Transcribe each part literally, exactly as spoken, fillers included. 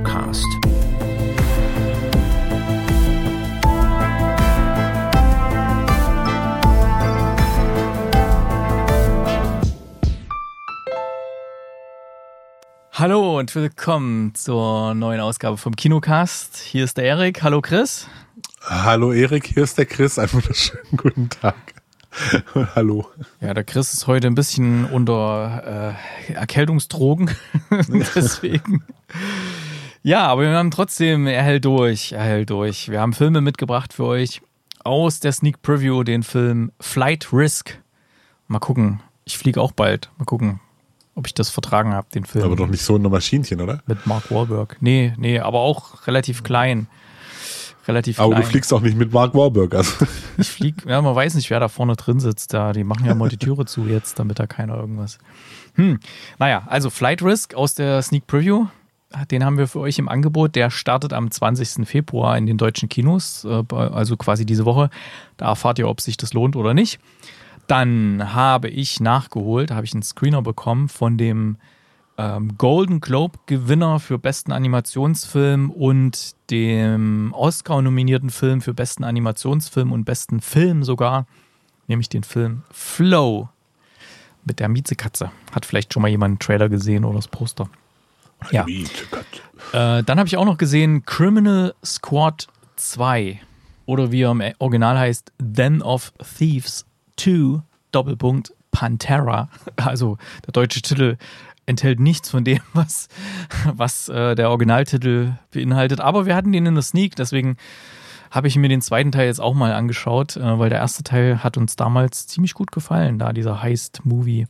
Kinocast. Hallo und willkommen zur neuen Ausgabe vom Kinocast. Hier ist der Erik. Hallo Chris. Hallo Erik, hier ist der Chris. Einen wunderschönen guten Tag. Hallo. Ja, der Chris ist heute ein bisschen unter äh, Erkältungsdrogen. Deswegen. Ja, aber wir haben trotzdem, er hält durch, er hält durch. Wir haben Filme mitgebracht für euch aus der Sneak Preview, den Film Flight Risk. Mal gucken, ich fliege auch bald. Mal gucken, ob ich das vertragen habe, den Film. Aber doch nicht so ein Maschinchen, oder? Mit Mark Wahlberg. Nee, nee, aber auch relativ klein. Relativ aber klein. Du fliegst auch nicht mit Mark Wahlberg. Also. Ich flieg, ja, man weiß nicht, wer da vorne drin sitzt. Da, die machen ja mal die Türe zu jetzt, damit da keiner irgendwas. Hm. Naja, also Flight Risk aus der Sneak Preview. Den haben wir für euch im Angebot. Der startet am zwanzigsten Februar in den deutschen Kinos, also quasi diese Woche. Da erfahrt ihr, ob sich das lohnt oder nicht. Dann habe ich nachgeholt, habe ich einen Screener bekommen von dem ähm, Golden Globe-Gewinner für besten Animationsfilm und dem Oscar-nominierten Film für besten Animationsfilm und besten Film sogar, nämlich den Film Flow mit der Miezekatze. Hat vielleicht schon mal jemand einen Trailer gesehen oder das Poster. Ja. Äh, dann habe ich auch noch gesehen Criminal Squad zwei oder wie er im Original heißt, Den of Thieves zwei, Doppelpunkt, Pantera. Also der deutsche Titel enthält nichts von dem, was, was äh, der Originaltitel beinhaltet. Aber wir hatten den in der Sneak, deswegen habe ich mir den zweiten Teil jetzt auch mal angeschaut, äh, weil der erste Teil hat uns damals ziemlich gut gefallen, da dieser Heist-Movie.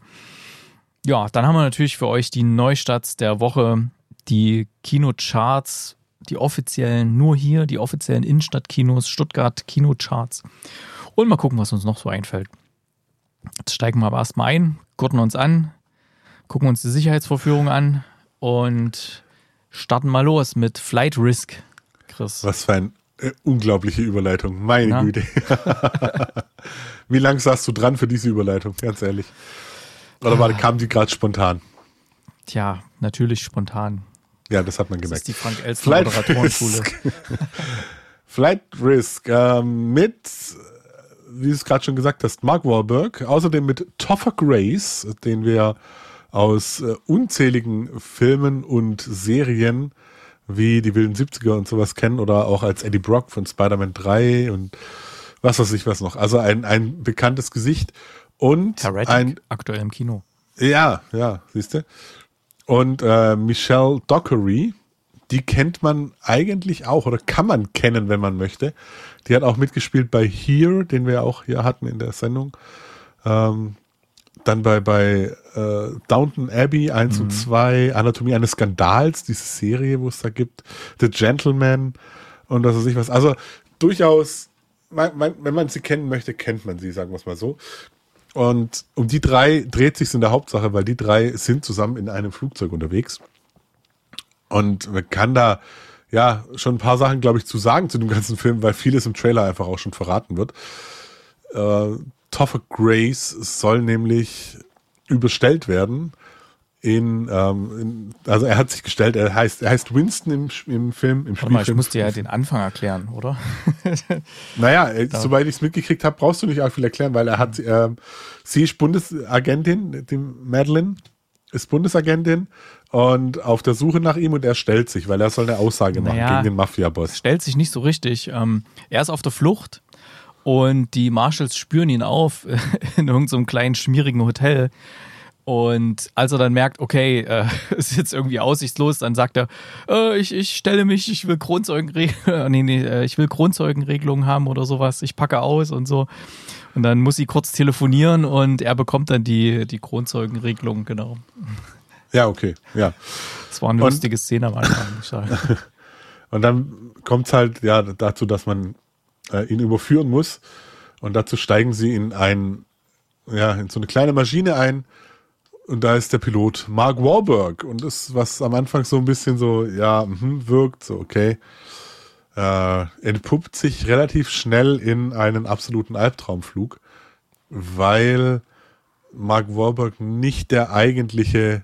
Ja, dann haben wir natürlich für euch die Neustarts der Woche, die Kinocharts, die offiziellen, nur hier, die offiziellen Innenstadtkinos, Stuttgart Kinocharts. Und mal gucken, was uns noch so einfällt. Jetzt steigen wir aber erstmal ein, gurten uns an, gucken uns die Sicherheitsvorführung an und starten mal los mit Flight Risk, Chris. Was für eine äh, unglaubliche Überleitung, meine Na? Güte. Wie lange saßt du dran für diese Überleitung, ganz ehrlich? Oder war, kam die gerade spontan? Tja, natürlich spontan. Ja, das hat man Das gemerkt. ist die Frank-Elstner-Moderatorenschule. Flight Risk äh, mit, wie du es gerade schon gesagt hast, Mark Wahlberg, außerdem mit Topher Grace, den wir aus äh, unzähligen Filmen und Serien wie die wilden siebziger und sowas kennen oder auch als Eddie Brock von Spider-Man drei und was weiß ich was noch. Also ein, ein bekanntes Gesicht und Heretic, ein aktuell im Kino. Ja, ja, siehst du. Und äh, Michelle Dockery, die kennt man eigentlich auch oder kann man kennen, wenn man möchte. Die hat auch mitgespielt bei Here, den wir auch hier hatten in der Sendung. Ähm, dann bei, bei äh, Downton Abbey eins mhm. und zwei, Anatomie eines Skandals, diese Serie, wo es da gibt, The Gentleman und was weiß ich was. Also durchaus, man, man, wenn man sie kennen möchte, kennt man sie, sagen wir es mal so. Und um die drei dreht sich in der Hauptsache, weil die drei sind zusammen in einem Flugzeug unterwegs. Und man kann da ja schon ein paar Sachen, glaube ich, zu sagen zu dem ganzen Film, weil vieles im Trailer einfach auch schon verraten wird. Äh, Topher Grace soll nämlich überstellt werden in, ähm, in, also er hat sich gestellt, er heißt, er heißt Winston im, im Film, im Warte mal, ich musste ja den Anfang erklären, oder? Naja, äh, soweit ich es mitgekriegt habe, brauchst du nicht auch viel erklären, weil er hat, äh, sie ist Bundesagentin, die Madeline ist Bundesagentin und auf der Suche nach ihm und er stellt sich, weil er soll eine Aussage machen naja, gegen den Mafia-Boss. Stellt sich nicht so richtig. Ähm, er ist auf der Flucht und die Marshals spüren ihn auf in irgendeinem so kleinen, schmierigen Hotel. Und als er dann merkt, okay, äh, ist jetzt irgendwie aussichtslos, dann sagt er, äh, ich, ich stelle mich, ich will Kronzeugenregelungen, nee, nee, ich will Kronzeugenregelungen haben oder sowas, ich packe aus und so. Und dann muss sie kurz telefonieren und er bekommt dann die, die Kronzeugenregelung, genau. Ja, okay, ja. Das war eine und, lustige Szene am Anfang, muss ich sagen. Und dann kommt es halt ja dazu, dass man äh, ihn überführen muss und dazu steigen sie in ein, ja, in so eine kleine Maschine ein. Und da ist der Pilot Mark Wahlberg. Und das, was am Anfang so ein bisschen so, ja, mh, wirkt, so okay, äh, entpuppt sich relativ schnell in einen absoluten Albtraumflug, weil Mark Wahlberg nicht der eigentliche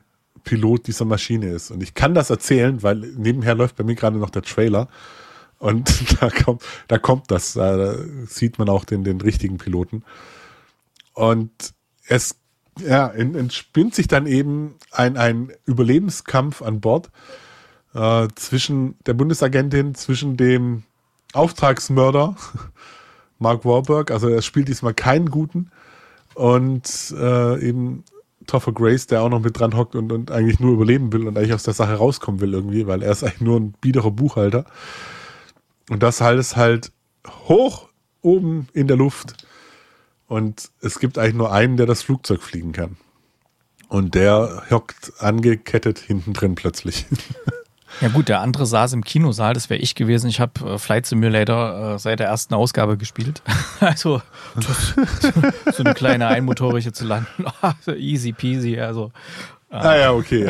Pilot dieser Maschine ist. Und ich kann das erzählen, weil nebenher läuft bei mir gerade noch der Trailer. Und da kommt, da kommt das, da sieht man auch den, den richtigen Piloten. Und es ja, entspinnt sich dann eben ein, ein Überlebenskampf an Bord äh, zwischen der Bundesagentin, zwischen dem Auftragsmörder Mark Wahlberg, also er spielt diesmal keinen Guten, und äh, eben Topher Grace, der auch noch mit dran hockt und, und eigentlich nur überleben will und eigentlich aus der Sache rauskommen will irgendwie, weil er ist eigentlich nur ein biederer Buchhalter. Und das alles halt hoch oben in der Luft. Und es gibt eigentlich nur einen, der das Flugzeug fliegen kann. Und der hockt angekettet hinten drin plötzlich. Ja gut, der andere saß im Kinosaal, das wäre ich gewesen. Ich habe äh, Flight Simulator äh, seit der ersten Ausgabe gespielt. Also das, so eine kleine einmotorige zu landen. Easy peasy. Also, äh, ah ja, okay.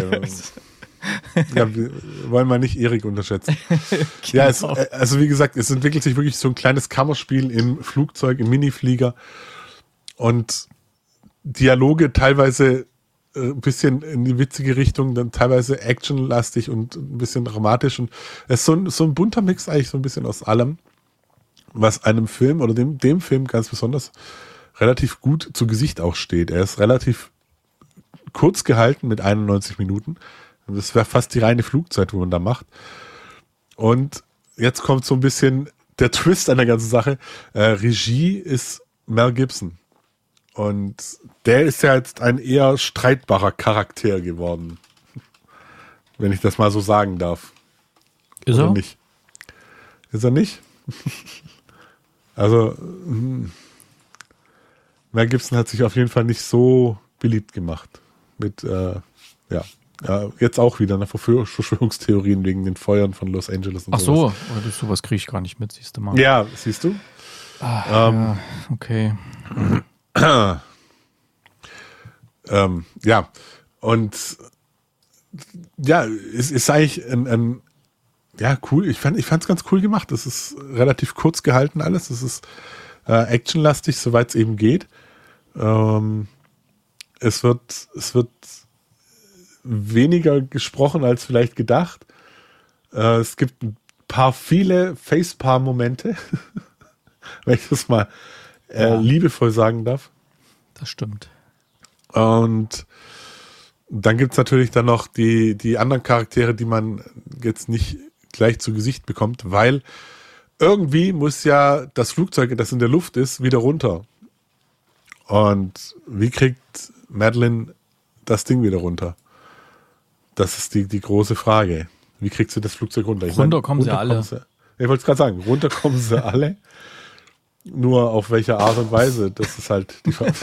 Ja, wir wollen wir nicht Erik unterschätzen. Genau. Ja, es, also wie gesagt, es entwickelt sich wirklich so ein kleines Kammerspiel im Flugzeug, im Miniflieger. Und Dialoge teilweise äh, ein bisschen in die witzige Richtung, dann teilweise actionlastig und ein bisschen dramatisch. Und es ist so ein, so ein bunter Mix eigentlich so ein bisschen aus allem, was einem Film oder dem, dem Film ganz besonders relativ gut zu Gesicht auch steht. Er ist relativ kurz gehalten mit einundneunzig Minuten. Das wäre fast die reine Flugzeit, wo man da macht. Und jetzt kommt so ein bisschen der Twist an der ganzen Sache. Äh, Regie ist Mel Gibson. Und der ist ja jetzt ein eher streitbarer Charakter geworden. Wenn ich das mal so sagen darf. Ist Oder er? nicht? Ist er nicht? Also, hm. Mel Gibson hat sich auf jeden Fall nicht so beliebt gemacht. Mit, äh, ja. Ja, jetzt auch wieder eine Verschwörungstheorien wegen den Feuern von Los Angeles und Ach sowas. so, oh, das, sowas kriege ich gar nicht mit, siehst du mal. Ja, siehst du? Ah, ähm, ja, okay. ähm, ja, und ja, es ist eigentlich ein, ein ja, cool. Ich fand, ich fand's ganz cool gemacht. Es ist relativ kurz gehalten alles. Es ist äh, actionlastig, soweit es eben geht. Ähm, es wird, es wird weniger gesprochen als vielleicht gedacht. Äh, es gibt ein paar viele Facepalm-Momente, wenn ich das mal äh, Ja. liebevoll sagen darf. Das stimmt. Und dann gibt es natürlich dann noch die, die anderen Charaktere, die man jetzt nicht gleich zu Gesicht bekommt, weil irgendwie muss ja das Flugzeug, das in der Luft ist, wieder runter. Und wie kriegt Madeline das Ding wieder runter? Das ist die, die große Frage. Wie kriegt sie das Flugzeug runter? Ich Runter meine, kommen sie alle. Sie, ich wollte es gerade sagen, runter kommen sie alle. Nur auf welche Art und Weise, das ist halt die Frage.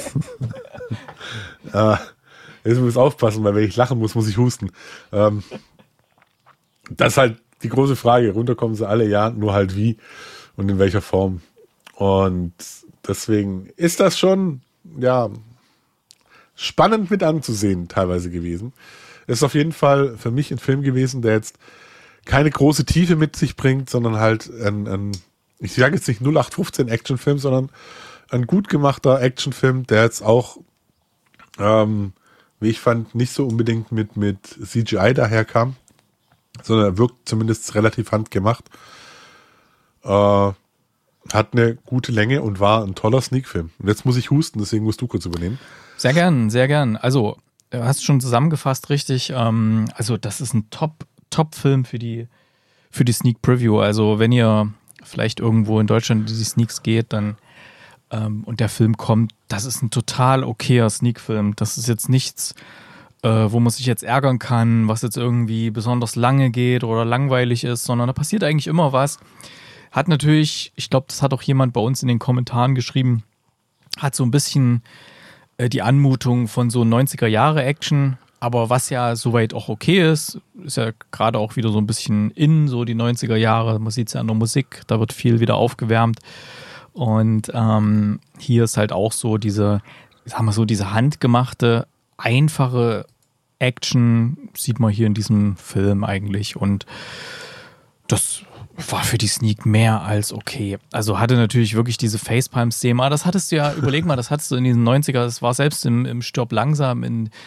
äh, jetzt muss ich aufpassen, weil wenn ich lachen muss, muss ich husten. Ähm, das ist halt die große Frage. Runter kommen sie alle, ja, nur halt wie und in welcher Form. Und deswegen ist das schon, ja, spannend mit anzusehen teilweise gewesen. Ist auf jeden Fall für mich ein Film gewesen, der jetzt keine große Tiefe mit sich bringt, sondern halt ein, ein ich sage jetzt nicht null acht fünfzehn Actionfilm, sondern ein gut gemachter Actionfilm, der jetzt auch, ähm, wie ich fand, nicht so unbedingt mit, mit C G I daherkam, sondern er wirkt zumindest relativ handgemacht. Äh, hat eine gute Länge und war ein toller Sneak-Film. Und jetzt muss ich husten, deswegen musst du kurz übernehmen. Sehr gern, sehr gern. Also, du hast schon zusammengefasst richtig. Ähm, also, das ist ein Top, Top-Film für die, für die Sneak Preview. Also, wenn ihr vielleicht irgendwo in Deutschland in die Sneaks geht, dann ähm, und der Film kommt, das ist ein total okayer Sneak-Film. Das ist jetzt nichts, äh, wo man sich jetzt ärgern kann, was jetzt irgendwie besonders lange geht oder langweilig ist, sondern da passiert eigentlich immer was. Hat natürlich, ich glaube, das hat auch jemand bei uns in den Kommentaren geschrieben, hat so ein bisschen äh, die Anmutung von so neunziger-Jahre-Action, aber was ja soweit auch okay ist, ist ja gerade auch wieder so ein bisschen in so die neunziger Jahre. Man sieht es ja an der Musik, da wird viel wieder aufgewärmt. Und ähm, hier ist halt auch so diese, sagen wir so, diese handgemachte, einfache Action sieht man hier in diesem Film eigentlich. Und das war für die Sneak mehr als okay. Also hatte natürlich wirklich diese Facepalm-Szene. Das hattest du ja, überleg mal, das hattest du in diesen neunziger, das war selbst im, im Stirb langsam in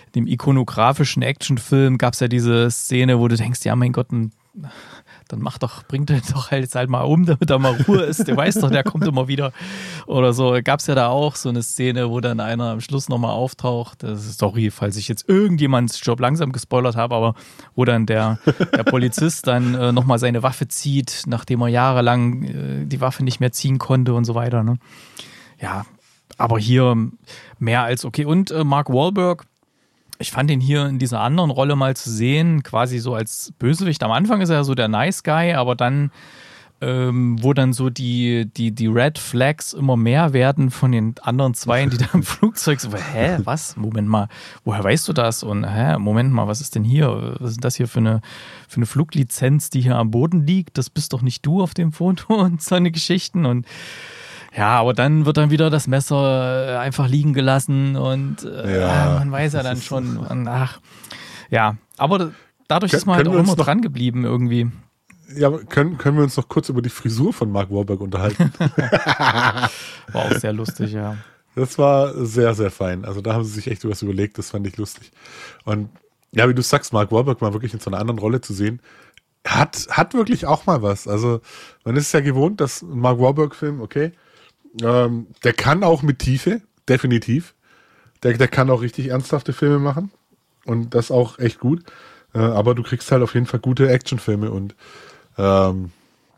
dem ikonografischen Actionfilm gab es ja diese Szene, wo du denkst, ja mein Gott, ein, dann mach doch, bring den doch halt, halt mal um, damit er mal Ruhe ist. Der weiß doch, der kommt immer wieder. Oder so. Gab es ja da auch so eine Szene, wo dann einer am Schluss nochmal auftaucht. Das ist sorry, falls ich jetzt irgendjemands Job langsam gespoilert habe, aber wo dann der, der Polizist dann äh, nochmal seine Waffe zieht, nachdem er jahrelang äh, die Waffe nicht mehr ziehen konnte und so weiter. Ne? Ja, aber hier mehr als okay. Und äh, Mark Wahlberg, ich fand ihn hier in dieser anderen Rolle mal zu sehen, quasi so als Bösewicht. Am Anfang ist er so der Nice Guy, aber dann, ähm, wo dann so die, die, die Red Flags immer mehr werden von den anderen Zweien, die da im Flugzeug so, hä, was? Moment mal, woher weißt du das? Und hä, Moment mal, was ist denn hier? Was ist das hier für eine, für eine Fluglizenz, die hier am Boden liegt? Das bist doch nicht du auf dem Foto und so eine Geschichten. Und ja, aber dann wird dann wieder das Messer einfach liegen gelassen und äh, ja. man weiß ja dann schon, und, ach, ja, aber dadurch Kön- ist man halt auch immer noch, dran geblieben irgendwie. Ja, können, können wir uns noch kurz über die Frisur von Mark Wahlberg unterhalten? War auch sehr lustig, ja. Das war sehr, sehr fein. Also da haben sie sich echt was überlegt, das fand ich lustig. Und ja, wie du sagst, Mark Wahlberg mal wirklich in so einer anderen Rolle zu sehen, hat, hat wirklich auch mal was. Also man ist ja gewohnt, dass ein Mark Wahlberg-Film, okay, Ähm, der kann auch mit Tiefe, definitiv. Der, der kann auch richtig ernsthafte Filme machen. Und das auch echt gut. Äh, aber du kriegst halt auf jeden Fall gute Actionfilme. Und ähm,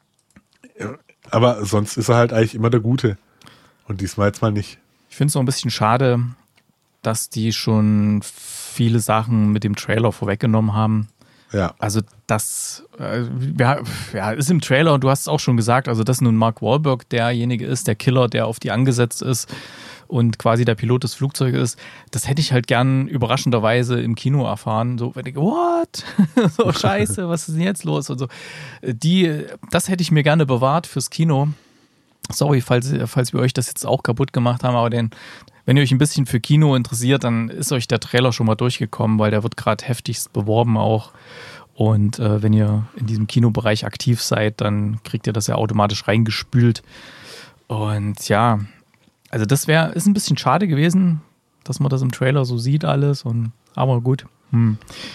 aber sonst ist er halt eigentlich immer der Gute. Und diesmal jetzt mal nicht. Ich finde es so ein bisschen schade, dass die schon viele Sachen mit dem Trailer vorweggenommen haben. Ja. Also das äh, ja, ja, ist im Trailer, und du hast es auch schon gesagt, also dass nun Mark Wahlberg derjenige ist, der Killer, der auf die angesetzt ist und quasi der Pilot des Flugzeugs ist, das hätte ich halt gern überraschenderweise im Kino erfahren. So, wenn ich, what? So, scheiße, was ist denn jetzt los? Und so. Die, das hätte ich mir gerne bewahrt fürs Kino. Sorry, falls, falls wir euch das jetzt auch kaputt gemacht haben, aber den, wenn ihr euch ein bisschen für Kino interessiert, dann ist euch der Trailer schon mal durchgekommen, weil der wird gerade heftigst beworben auch. Und äh, wenn ihr in diesem Kinobereich aktiv seid, dann kriegt ihr das ja automatisch reingespült. Und ja, also das wäre, ist ein bisschen schade gewesen, dass man das im Trailer so sieht alles. Und, aber gut. Hm.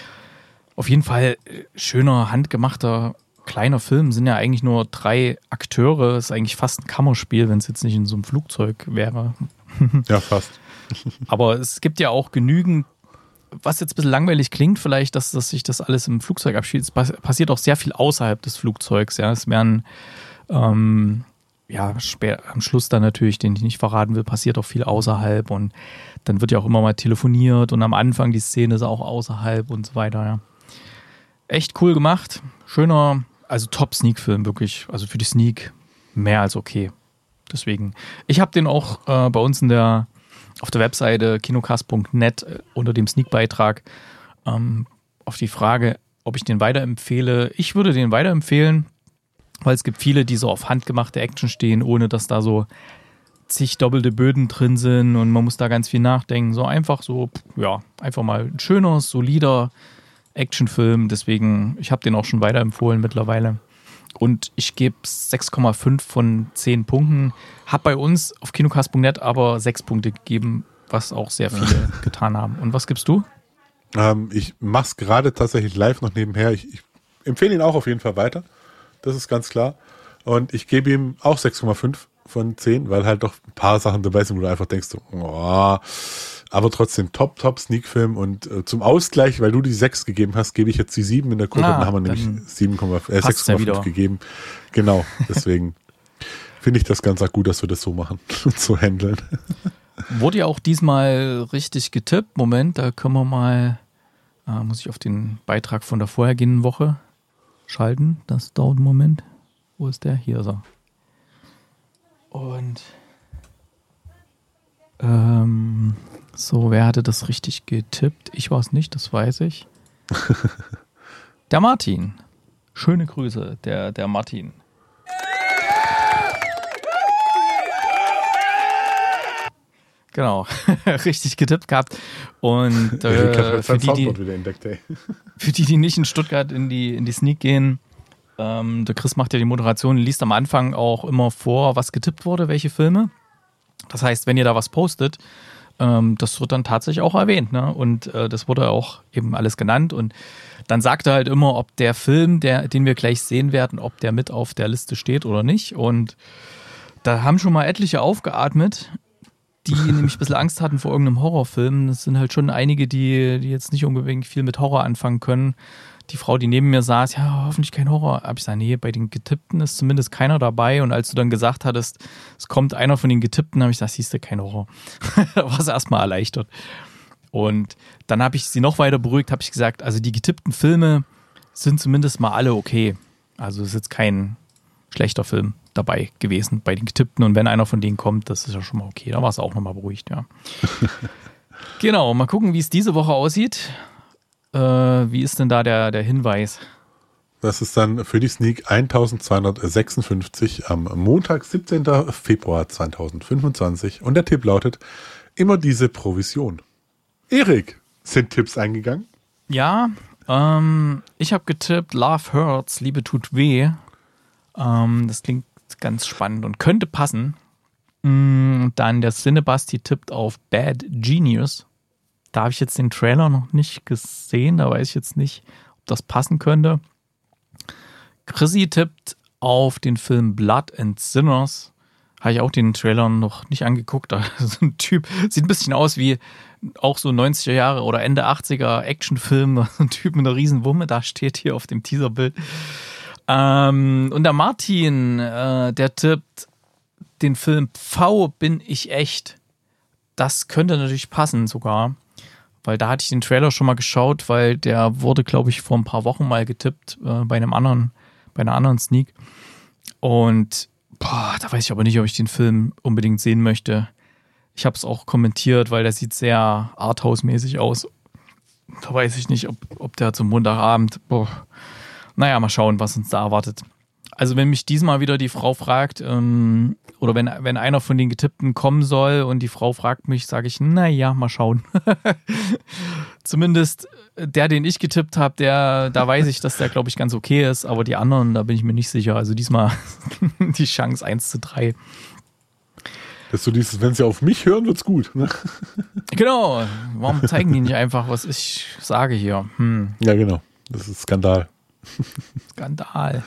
Auf jeden Fall schöner, handgemachter, kleiner Film. Sind ja eigentlich nur drei Akteure. Ist eigentlich fast ein Kammerspiel, wenn es jetzt nicht in so einem Flugzeug wäre. Ja, fast. Aber es gibt ja auch genügend, was jetzt ein bisschen langweilig klingt, vielleicht, dass, dass sich das alles im Flugzeug abspielt. Es passiert auch sehr viel außerhalb des Flugzeugs. Ja. Es werden, ähm, ja, spä- am Schluss dann natürlich, den ich nicht verraten will, passiert auch viel außerhalb. Und dann wird ja auch immer mal telefoniert. Und am Anfang die Szene ist auch außerhalb und so weiter. Ja. Echt cool gemacht. Schöner, also Top-Sneak-Film, wirklich. Also für die Sneak mehr als okay. Deswegen, ich habe den auch äh, bei uns in der auf der Webseite kinocast punkt net äh, unter dem Sneak-Beitrag ähm, auf die Frage, ob ich den weiterempfehle. Ich würde den weiterempfehlen, weil es gibt viele, die so auf handgemachte Action stehen, ohne dass da so zig doppelte Böden drin sind und man muss da ganz viel nachdenken. So einfach so, ja, einfach mal ein schöner, solider Actionfilm. Deswegen, ich habe den auch schon weiterempfohlen mittlerweile. Und ich gebe sechs Komma fünf von zehn Punkten. Hab bei uns auf kinocast punkt net aber sechs Punkte gegeben, was auch sehr viele getan haben. Und was gibst du? Ähm, ich mache es gerade tatsächlich live noch nebenher. Ich, ich empfehle ihn auch auf jeden Fall weiter. Das ist ganz klar. Und ich gebe ihm auch sechs Komma fünf von zehn, weil halt doch ein paar Sachen dabei sind, wo du einfach denkst, oh, aber trotzdem top, top Sneak-Film. Und äh, zum Ausgleich, weil du die sechs gegeben hast, gebe ich jetzt die sieben in der Gruppe. Ah, dann haben wir nämlich sieben Komma fünf, äh, sechs Komma fünf ja gegeben. Genau, deswegen finde ich das ganz gut, dass wir das so machen und so handeln. Wurde ja auch diesmal richtig getippt. Moment, da können wir mal, äh, muss ich auf den Beitrag von der vorhergehenden Woche schalten. Das dauert einen Moment. Wo ist der? Hier ist er. Und ähm, so, wer hatte das richtig getippt? Ich war es nicht, das weiß ich. Der Martin. Schöne Grüße, der, der Martin. Genau, richtig getippt gehabt. Und äh, für, die, die, für die, die nicht in Stuttgart in die, in die Sneak gehen, ähm, der Chris macht ja die Moderation, liest am Anfang auch immer vor, was getippt wurde, welche Filme. Das heißt, wenn ihr da was postet ähm, das wird dann tatsächlich auch erwähnt, ne? Und äh, das wurde auch eben alles genannt. Und dann sagt er halt immer, ob der Film, der, den wir gleich sehen werden, ob der mit auf der Liste steht oder nicht. Und da haben schon mal etliche aufgeatmet, die nämlich ein bisschen Angst hatten vor irgendeinem Horrorfilm. Das sind halt schon einige, die, die jetzt nicht unbedingt viel mit Horror anfangen können. Die Frau, die neben mir saß, ja, hoffentlich kein Horror. Hab ich gesagt, nee, bei den Getippten ist zumindest keiner dabei. Und als du dann gesagt hattest, es kommt einer von den Getippten, habe ich gesagt, siehst du, kein Horror. Da war es erstmal erleichtert. Und dann habe ich sie noch weiter beruhigt, habe ich gesagt, also die getippten Filme sind zumindest mal alle okay. Also es ist jetzt kein schlechter Film dabei gewesen bei den Getippten. Und wenn einer von denen kommt, das ist ja schon mal okay. Da war es auch nochmal beruhigt, ja. Genau, mal gucken, wie es diese Woche aussieht. Äh, wie ist denn da der, der Hinweis? Das ist dann für die Sneak eintausendzweihundertsechsundfünfzig am Montag, siebzehnten Februar zweitausendfünfundzwanzig. Und der Tipp lautet, immer diese Provision. Erik, sind Tipps eingegangen? Ja, ähm, ich habe getippt, Love Hurts, Liebe tut weh. Ähm, das klingt ganz spannend und könnte passen. Mm, dann der Cinebasti tippt auf Bad Genius. Da habe ich jetzt den Trailer noch nicht gesehen, da weiß ich jetzt nicht, ob das passen könnte. Chrissy tippt auf den Film Blood and Sinners. Habe ich auch den Trailer noch nicht angeguckt. Da ist ein Typ, sieht ein bisschen aus wie auch so neunziger Jahre oder Ende achtziger Actionfilm. So ein Typ mit einer riesen Wumme, da steht hier auf dem Teaserbild. Ähm, und der Martin, äh, der tippt den Film Pfau bin ich echt. Das könnte natürlich passen sogar. Weil da hatte ich den Trailer schon mal geschaut, weil der wurde, glaube ich, vor ein paar Wochen mal getippt äh, bei einem anderen, bei einer anderen Sneak. Und boah, da weiß ich aber nicht, ob ich den Film unbedingt sehen möchte. Ich habe es auch kommentiert, weil der sieht sehr Arthouse-mäßig aus. Da weiß ich nicht, ob, ob der zum Montagabend, boah. Naja, mal schauen, was uns da erwartet. Also wenn mich diesmal wieder die Frau fragt, ähm, oder wenn, wenn einer von den Getippten kommen soll und die Frau fragt mich, sage ich, naja, mal schauen. Zumindest der, den ich getippt habe, der, da weiß ich, dass der, glaube ich, ganz okay ist, aber die anderen, da bin ich mir nicht sicher. Also diesmal die Chance eins zu drei. Dass du dieses, wenn sie auf mich hören, wird's gut. Ne? Genau. Warum zeigen die nicht einfach, was ich sage hier? Hm. Ja, genau. Das ist Skandal. Skandal.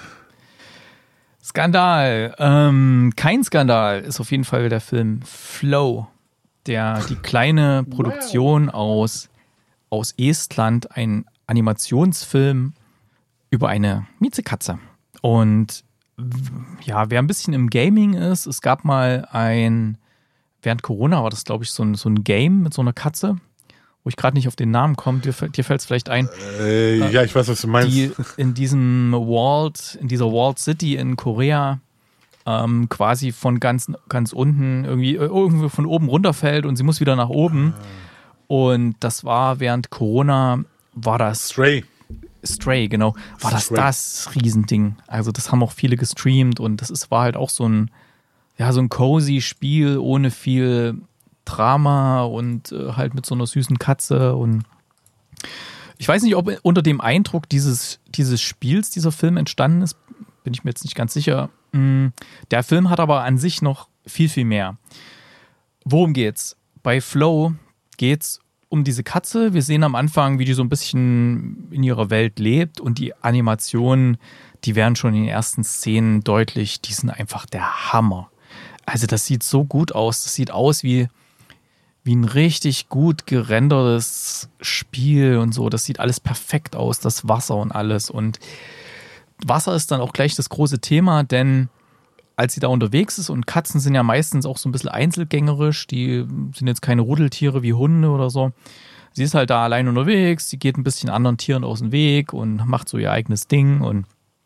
Skandal. Ähm, kein Skandal ist auf jeden Fall der Film Flow, der die kleine Produktion aus, aus Estland, ein Animationsfilm über eine Miezekatze. Und ja, wer ein bisschen im Gaming ist, es gab mal ein, während Corona war das, glaube ich, so ein, so ein Game mit so einer Katze, wo ich gerade nicht auf den Namen komme, dir, dir fällt es vielleicht ein. Äh, äh, ja, ich weiß, was du meinst. Die in diesem Walled, in dieser Walled City in Korea ähm, quasi von ganz, ganz unten irgendwie, irgendwie von oben runterfällt und sie muss wieder nach oben. Ah. Und das war während Corona, war das Stray. Stray, genau. War das Stray. Das Riesending. Also das haben auch viele gestreamt und das ist, war halt auch so ein, ja, so ein cozy Spiel ohne viel Drama und äh, halt mit so einer süßen Katze. Und ich weiß nicht, ob unter dem Eindruck dieses, dieses Spiels dieser Film entstanden ist, bin ich mir jetzt nicht ganz sicher. Der Film hat aber an sich noch viel, viel mehr. Worum geht's? Bei Flow geht's um diese Katze. Wir sehen am Anfang, wie die so ein bisschen in ihrer Welt lebt und die Animationen, die werden schon in den ersten Szenen deutlich, die sind einfach der Hammer. Also das sieht so gut aus. Das sieht aus wie wie ein richtig gut gerendertes Spiel und so. Das sieht alles perfekt aus, das Wasser und alles. Und Wasser ist dann auch gleich das große Thema, denn als sie da unterwegs ist, und Katzen sind ja meistens auch so ein bisschen einzelgängerisch, die sind jetzt keine Rudeltiere wie Hunde oder so. Sie ist halt da allein unterwegs, sie geht ein bisschen anderen Tieren aus dem Weg und macht so ihr eigenes Ding. Und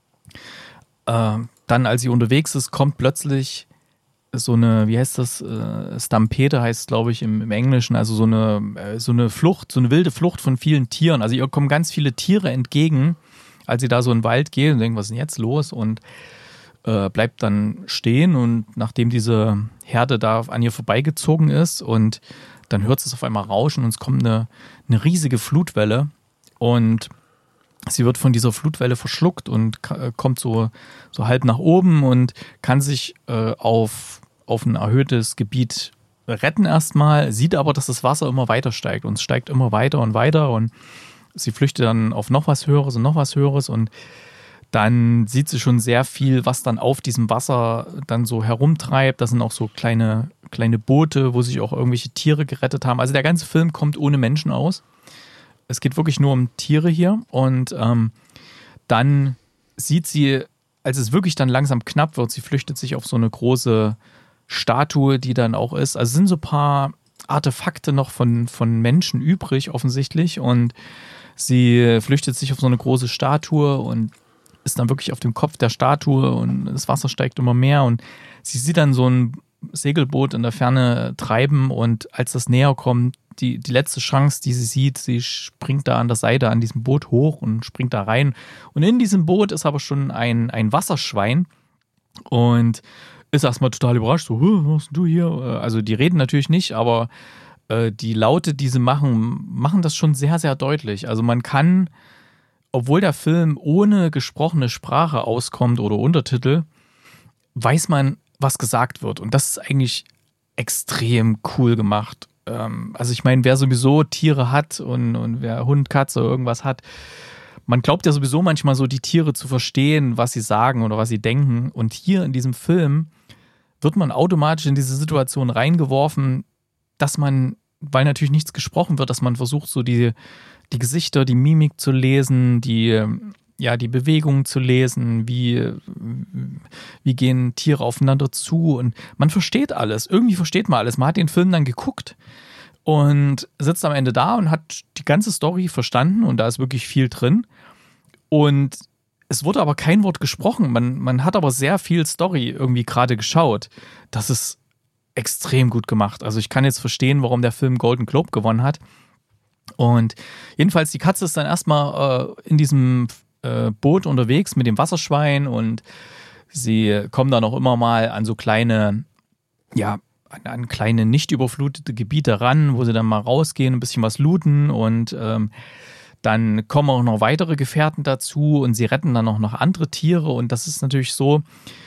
äh, dann, als sie unterwegs ist, kommt plötzlich so eine, wie heißt das, äh, Stampede heißt es, glaube ich, im, im Englischen, also so eine, äh, so eine Flucht, so eine wilde Flucht von vielen Tieren. Also ihr kommen ganz viele Tiere entgegen, als sie da so in den Wald geht und denkt, was ist denn jetzt los? Und äh, bleibt dann stehen und nachdem diese Herde da an ihr vorbeigezogen ist und dann hört es auf einmal rauschen und es kommt eine, eine riesige Flutwelle und sie wird von dieser Flutwelle verschluckt und kommt so, so halb nach oben und kann sich äh, auf, auf ein erhöhtes Gebiet retten erstmal, sieht aber, dass das Wasser immer weiter steigt und es steigt immer weiter und weiter und sie flüchtet dann auf noch was Höheres und noch was Höheres und dann sieht sie schon sehr viel, was dann auf diesem Wasser dann so herumtreibt. Das sind auch so kleine, kleine Boote, wo sich auch irgendwelche Tiere gerettet haben. Also der ganze Film kommt ohne Menschen aus. Es geht wirklich nur um Tiere hier und ähm, dann sieht sie, als es wirklich dann langsam knapp wird, sie flüchtet sich auf so eine große Statue, die dann auch ist. Also sind so ein paar Artefakte noch von, von Menschen übrig offensichtlich und sie flüchtet sich auf so eine große Statue und ist dann wirklich auf dem Kopf der Statue und das Wasser steigt immer mehr und sie sieht dann so ein Segelboot in der Ferne treiben und als das näher kommt, die, die letzte Chance, die sie sieht, sie springt da an der Seite an diesem Boot hoch und springt da rein und in diesem Boot ist aber schon ein, ein Wasserschwein und ist erstmal total überrascht, so, was machst du hier? Also die reden natürlich nicht, aber äh, die Laute, die sie machen, machen das schon sehr, sehr deutlich. Also man kann, obwohl der Film ohne gesprochene Sprache auskommt oder Untertitel, weiß man, was gesagt wird. Und das ist eigentlich extrem cool gemacht. Ähm, also ich meine, wer sowieso Tiere hat und, und wer Hund, Katze, irgendwas hat, man glaubt ja sowieso manchmal so, die Tiere zu verstehen, was sie sagen oder was sie denken. Und hier in diesem Film wird man automatisch in diese Situation reingeworfen, dass man, weil natürlich nichts gesprochen wird, dass man versucht, so die, die Gesichter, die Mimik zu lesen, die, ja, die Bewegungen zu lesen, wie, wie gehen Tiere aufeinander zu und man versteht alles. Irgendwie versteht man alles. Man hat den Film dann geguckt und sitzt am Ende da und hat die ganze Story verstanden und da ist wirklich viel drin. Und es wurde aber kein Wort gesprochen. Man, man hat aber sehr viel Story irgendwie gerade geschaut. Das ist extrem gut gemacht. Also ich kann jetzt verstehen, warum der Film Golden Globe gewonnen hat. Und jedenfalls, die Katze ist dann erstmal äh, in diesem äh, Boot unterwegs mit dem Wasserschwein und sie kommen dann auch immer mal an so kleine, ja, an, an kleine nicht überflutete Gebiete ran, wo sie dann mal rausgehen, ein bisschen was looten und ähm, dann kommen auch noch weitere Gefährten dazu und sie retten dann auch noch andere Tiere und das ist natürlich so,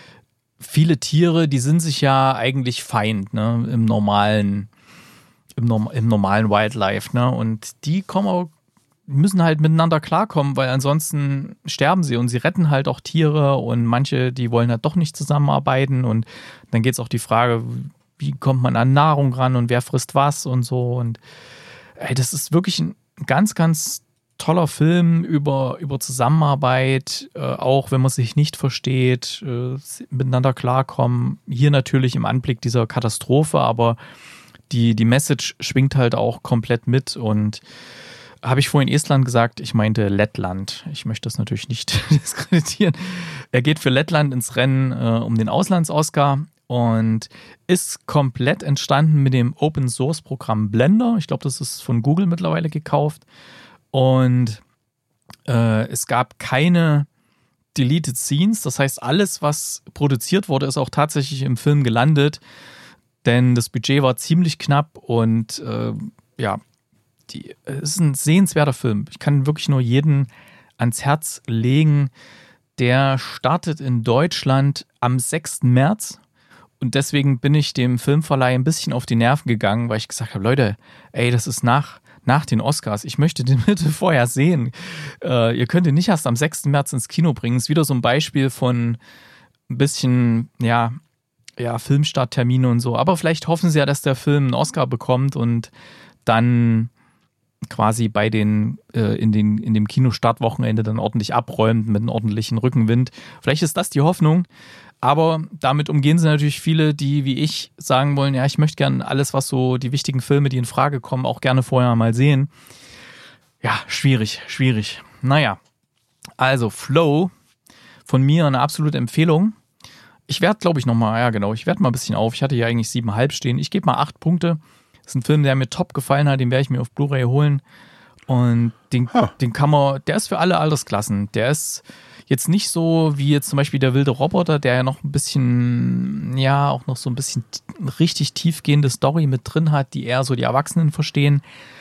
viele Tiere, die sind sich ja eigentlich Feind, ne, im normalen, im, Norm- im normalen Wildlife, ne, und die kommen auch, müssen halt miteinander klarkommen, weil ansonsten sterben sie und sie retten halt auch Tiere und manche, die wollen halt doch nicht zusammenarbeiten und dann geht es auch die Frage, wie kommt man an Nahrung ran und wer frisst was und so und ey, das ist wirklich ein ganz, ganz toller Film über, über Zusammenarbeit, äh, auch wenn man sich nicht versteht, äh, miteinander klarkommen. Hier natürlich im Anblick dieser Katastrophe, aber die, die Message schwingt halt auch komplett mit und habe ich vorhin Estland gesagt, ich meinte Lettland. Ich möchte das natürlich nicht diskreditieren. Er geht für Lettland ins Rennen äh, um den Auslands-Oscar und ist komplett entstanden mit dem Open-Source-Programm Blender. Ich glaube, das ist von Google mittlerweile gekauft. Und äh, es gab keine Deleted Scenes. Das heißt, alles, was produziert wurde, ist auch tatsächlich im Film gelandet. Denn das Budget war ziemlich knapp und äh, ja, die, es ist ein sehenswerter Film. Ich kann wirklich nur jeden ans Herz legen. Der startet in Deutschland am sechsten März. Und deswegen bin ich dem Filmverleih ein bisschen auf die Nerven gegangen, weil ich gesagt habe, Leute, ey, das ist nach... nach den Oscars. Ich möchte den bitte vorher sehen. Äh, ihr könnt ihn nicht erst am sechsten März ins Kino bringen. Ist wieder so ein Beispiel von ein bisschen, ja, ja, Filmstarttermine und so. Aber vielleicht hoffen sie ja, dass der Film einen Oscar bekommt und dann quasi bei den, äh, in den, in dem Kinostartwochenende dann ordentlich abräumt mit einem ordentlichen Rückenwind. Vielleicht ist das die Hoffnung. Aber damit umgehen sie natürlich viele, die wie ich sagen wollen, ja, ich möchte gerne alles, was so die wichtigen Filme, die in Frage kommen, auch gerne vorher mal sehen. Ja, schwierig, schwierig. Naja, also Flow, von mir eine absolute Empfehlung. Ich werde, glaube ich, nochmal, ja genau, ich werde mal ein bisschen auf. Ich hatte hier eigentlich sieben Komma fünf stehen. Ich gebe mal acht Punkte. Das ist ein Film, der mir top gefallen hat, den werde ich mir auf Blu-ray holen. Und den, huh. den kann man, der ist für alle Altersklassen. Der ist jetzt nicht so wie jetzt zum Beispiel der wilde Roboter, der ja noch ein bisschen, ja, auch noch so ein bisschen richtig tiefgehende Story mit drin hat, die eher so die Erwachsenen verstehen.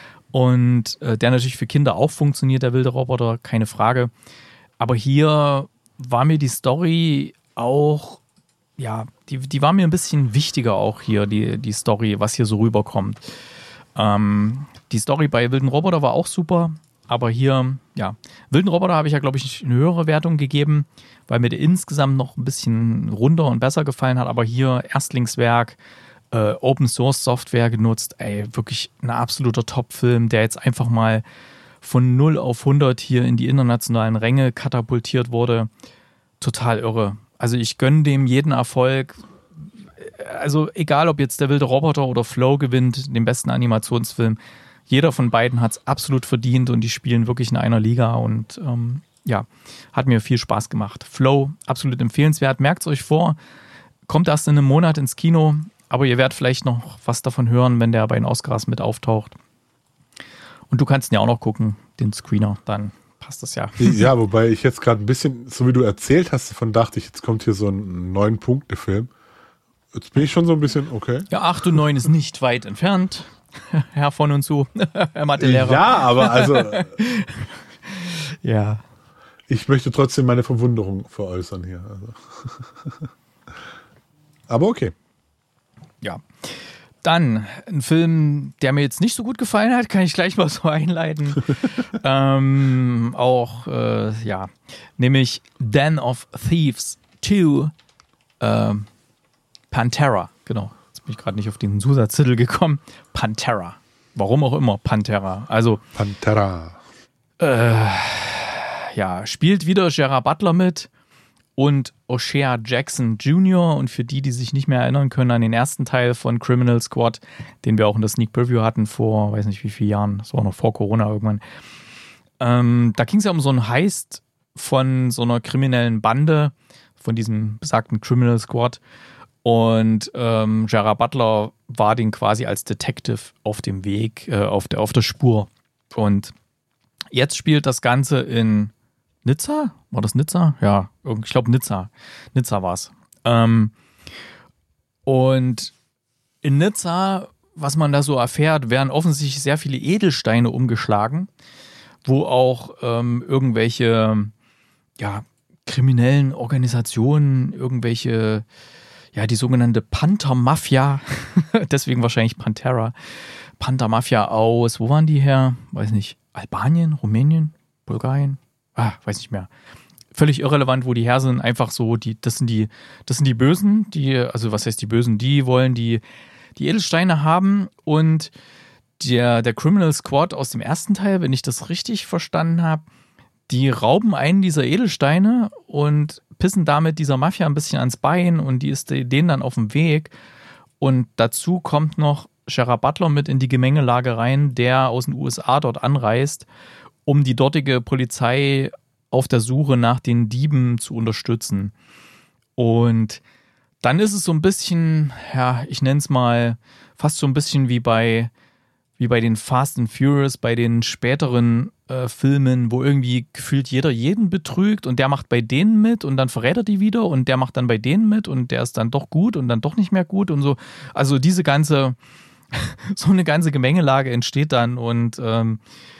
Und äh, der natürlich für Kinder auch funktioniert, der wilde Roboter, keine Frage. Aber hier war mir die Story auch ja, die, die war mir ein bisschen wichtiger auch hier, die, die Story, was hier so rüberkommt. Ähm, die Story bei Wilden Roboter war auch super, aber hier, ja, Wilden Roboter habe ich ja, glaube ich, eine höhere Wertung gegeben, weil mir der insgesamt noch ein bisschen runder und besser gefallen hat, aber hier Erstlingswerk, äh, Open Source Software genutzt, ey, wirklich ein absoluter Top-Film, der jetzt einfach mal von null auf hundert hier in die internationalen Ränge katapultiert wurde. Total irre. Also ich gönne dem jeden Erfolg. Also egal, ob jetzt der Wilde Roboter oder Flow gewinnt, den besten Animationsfilm. Jeder von beiden hat es absolut verdient und die spielen wirklich in einer Liga und ähm, ja, hat mir viel Spaß gemacht. Flow, absolut empfehlenswert. Merkt es euch vor, kommt erst in einem Monat ins Kino, aber ihr werdet vielleicht noch was davon hören, wenn der bei den Oscars mit auftaucht. Und du kannst ihn ja auch noch gucken, den Screener, dann passt das ja. Ja, wobei ich jetzt gerade ein bisschen, so wie du erzählt hast, davon dachte ich, jetzt kommt hier so ein neun-Punkte-Film. Jetzt bin ich schon so ein bisschen, okay. Ja, acht und neun ist nicht weit entfernt. Herr von und zu, Herr Mathelehrer. Ja, aber also. Ja. Ich möchte trotzdem meine Verwunderung veräußern hier. Also. Aber okay. Ja. Dann ein Film, der mir jetzt nicht so gut gefallen hat, kann ich gleich mal so einleiten. ähm, auch, äh, ja, nämlich Den of Thieves zwei, äh, Pantera, genau. Jetzt bin ich gerade nicht auf den Zusatztitel gekommen. Pantera. Warum auch immer Pantera. Also Pantera. Äh, ja, spielt wieder Gerard Butler mit und O'Shea Jackson Junior Und für die, die sich nicht mehr erinnern können an den ersten Teil von Criminal Squad, den wir auch in der Sneak Preview hatten vor, weiß nicht wie vielen Jahren, das war noch vor Corona irgendwann. Ähm, da ging es ja um so einen Heist von so einer kriminellen Bande, von diesem besagten Criminal Squad. Und ähm, Gerard Butler war den quasi als Detective auf dem Weg, äh, auf, der, auf der Spur. Und jetzt spielt das Ganze in Nizza? War das Nizza? Ja, ich glaube Nizza. Nizza war es. Ähm, und in Nizza, was man da so erfährt, werden offensichtlich sehr viele Edelsteine umgeschlagen, wo auch ähm, irgendwelche ja, kriminellen Organisationen, irgendwelche, ja, die sogenannte Panther-Mafia, deswegen wahrscheinlich Pantera, Panther-Mafia aus, wo waren die her? Weiß nicht, Albanien, Rumänien, Bulgarien? Ah, weiß nicht mehr. Völlig irrelevant, wo die her sind. Einfach so, die, das sind die, das sind die Bösen, die, also was heißt die Bösen? Die wollen die, die Edelsteine haben und der, der Criminal Squad aus dem ersten Teil, wenn ich das richtig verstanden habe, die rauben einen dieser Edelsteine und pissen damit dieser Mafia ein bisschen ans Bein und die ist denen dann auf dem Weg. Und dazu kommt noch Gerard Butler mit in die Gemengelage rein, der aus den U S A dort anreist, um die dortige Polizei auf der Suche nach den Dieben zu unterstützen. Und dann ist es so ein bisschen, ja, ich nenne es mal fast so ein bisschen wie bei, wie bei den Fast and Furious, bei den späteren äh, Filmen, wo irgendwie gefühlt jeder jeden betrügt und der macht bei denen mit und dann verrät er die wieder und der macht dann bei denen mit und der ist dann doch gut und dann doch nicht mehr gut und so. Also diese ganze, so eine ganze Gemengelage entsteht dann und ähm,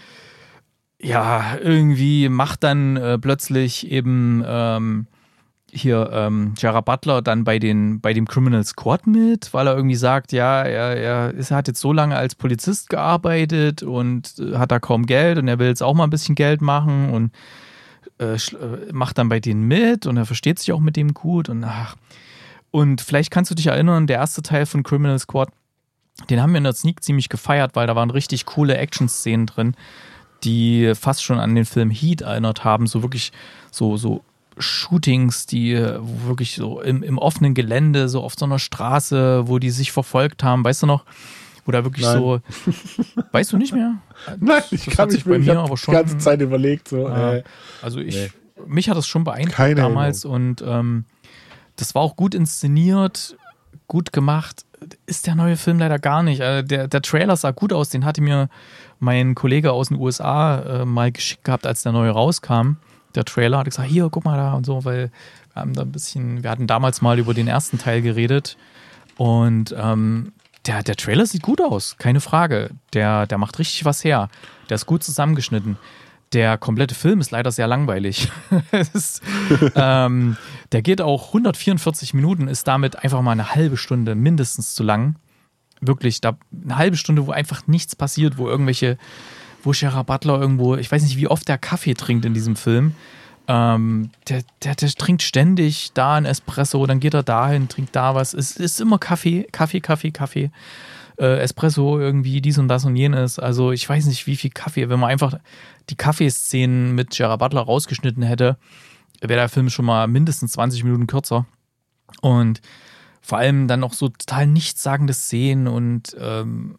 ja, irgendwie macht dann äh, plötzlich eben ähm, hier ähm, Gerard Butler dann bei, den, bei dem Criminal Squad mit, weil er irgendwie sagt, ja, er, er, ist, er hat jetzt so lange als Polizist gearbeitet und äh, hat da kaum Geld und er will jetzt auch mal ein bisschen Geld machen und äh, macht dann bei denen mit und er versteht sich auch mit dem gut und ach. Und vielleicht kannst du dich erinnern, der erste Teil von Criminal Squad, den haben wir in der Sneak ziemlich gefeiert, weil da waren richtig coole Action-Szenen drin, die fast schon an den Film Heat erinnert haben, so wirklich so, so Shootings, die wirklich so im, im offenen Gelände, so auf so einer Straße, wo die sich verfolgt haben, weißt du noch? Wo da wirklich Nein. so, weißt du nicht mehr? Nein, ich das kann mich bei mir aber schon die ganze Zeit überlegt. So, ja, äh, also ich, nee. mich hat das schon beeindruckt Keine damals Erinnerung. Und ähm, das war auch gut inszeniert, gut gemacht. Ist der neue Film leider gar nicht. Also der, der Trailer sah gut aus, den hatte mir mein Kollege aus den U S A äh, mal geschickt gehabt, als der neue rauskam. Der Trailer hat gesagt, hier, guck mal da und so, weil wir haben da ein bisschen, wir hatten damals mal über den ersten Teil geredet und ähm, der, der Trailer sieht gut aus, keine Frage. Der, der macht richtig was her. Der ist gut zusammengeschnitten. Der komplette Film ist leider sehr langweilig. ist, ähm, der geht auch hundertvierundvierzig Minuten, ist damit einfach mal eine halbe Stunde mindestens zu lang. Wirklich, da eine halbe Stunde, wo einfach nichts passiert, wo irgendwelche, wo Gerard Butler irgendwo, ich weiß nicht, wie oft der Kaffee trinkt in diesem Film. Ähm, der, der, der trinkt ständig da ein Espresso, dann geht er dahin, trinkt da was. Es ist immer Kaffee, Kaffee, Kaffee, Kaffee. Äh, Espresso irgendwie, dies und das und jenes. Also ich weiß nicht, wie viel Kaffee. Wenn man einfach die Kaffeeszenen mit Gerard Butler rausgeschnitten hätte, wäre der Film schon mal mindestens zwanzig Minuten kürzer. Und vor allem dann noch so total nichtssagende Szenen und ähm,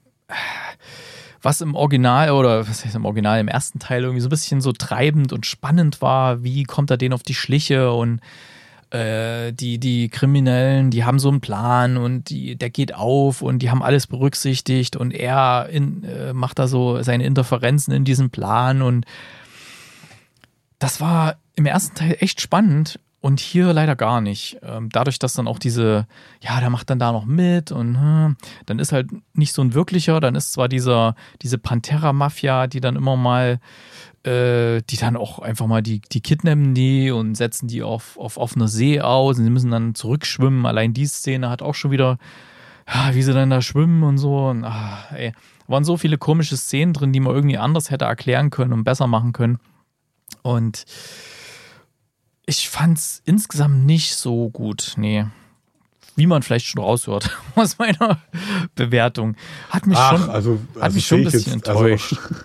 was im Original oder was heißt im Original, im ersten Teil irgendwie so ein bisschen so treibend und spannend war, wie kommt er denen auf die Schliche und äh, die, die Kriminellen, die haben so einen Plan und die, der geht auf und die haben alles berücksichtigt und er in, äh, macht da so seine Interferenzen in diesem Plan und das war im ersten Teil echt spannend. Und hier leider gar nicht. Dadurch, dass dann auch diese, ja, der macht dann da noch mit und hm, dann ist halt nicht so ein wirklicher, dann ist zwar dieser, diese Pantera-Mafia, die dann immer mal, äh, die dann auch einfach mal, die, die kidnappen die und setzen die auf, auf offener See aus und sie müssen dann zurückschwimmen. Allein die Szene hat auch schon wieder, ja, wie sie dann da schwimmen und so. Und, ach, ey, waren so viele komische Szenen drin, die man irgendwie anders hätte erklären können und besser machen können. Und ich fand's insgesamt nicht so gut, nee. Wie man vielleicht schon raushört aus meiner Bewertung. Hat mich Ach, schon, also, hat also mich schon ein bisschen jetzt, enttäuscht. Also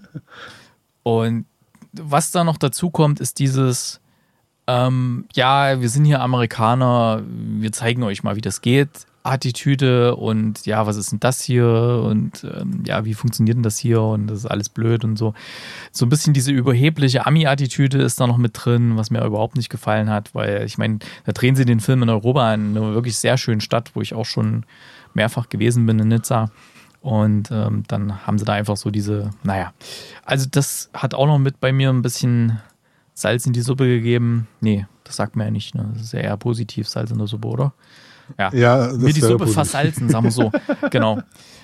Und was da noch dazu kommt, ist dieses, ähm, ja, wir sind hier Amerikaner, wir zeigen euch mal, wie das geht. Attitüde und ja, was ist denn das hier und ähm, ja, wie funktioniert denn das hier und das ist alles blöd und so. So ein bisschen diese überhebliche Ami-Attitüde ist da noch mit drin, was mir überhaupt nicht gefallen hat, weil ich meine, da drehen sie den Film in Europa, in einer wirklich sehr schönen Stadt, wo ich auch schon mehrfach gewesen bin, in Nizza. Und ähm, dann haben sie da einfach so diese, naja, also das hat auch noch mit bei mir ein bisschen Salz in die Suppe gegeben. Nee, das sagt man ja nicht, ne? Das ist ja eher positiv, Salz in der Suppe, oder? Ja, ja mir die Suppe versalzen, sagen wir so. Genau.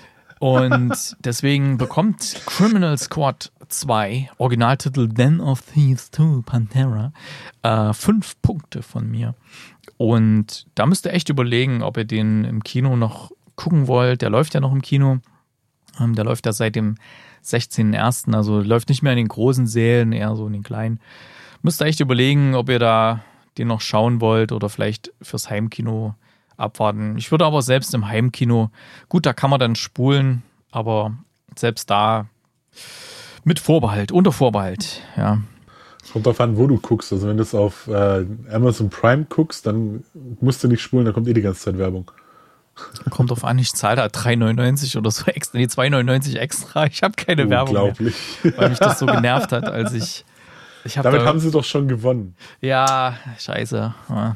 Und deswegen bekommt Criminal Squad zwei, Originaltitel Den of Thieves zwei, Pantera, äh, fünf Punkte von mir. Und da müsst ihr echt überlegen, ob ihr den im Kino noch gucken wollt. Der läuft ja noch im Kino. Ähm, der läuft ja seit dem sechzehnten ersten Also läuft nicht mehr in den großen Sälen, eher so in den kleinen. Müsst ihr echt überlegen, ob ihr da den noch schauen wollt oder vielleicht fürs Heimkino abwarten. Ich würde aber selbst im Heimkino, gut, da kann man dann spulen, aber selbst da mit Vorbehalt, unter Vorbehalt, ja. Kommt drauf an, wo du guckst. Also wenn du es auf äh, Amazon Prime guckst, dann musst du nicht spulen, da kommt eh die ganze Zeit Werbung. Kommt drauf an, ich zahle da drei neunundneunzig oder so extra, nee, zwei neunundneunzig extra. Ich habe keine Werbung mehr, weil mich das so genervt hat, als ich, ich hab Damit da, haben sie doch schon gewonnen. Ja, scheiße. Ja.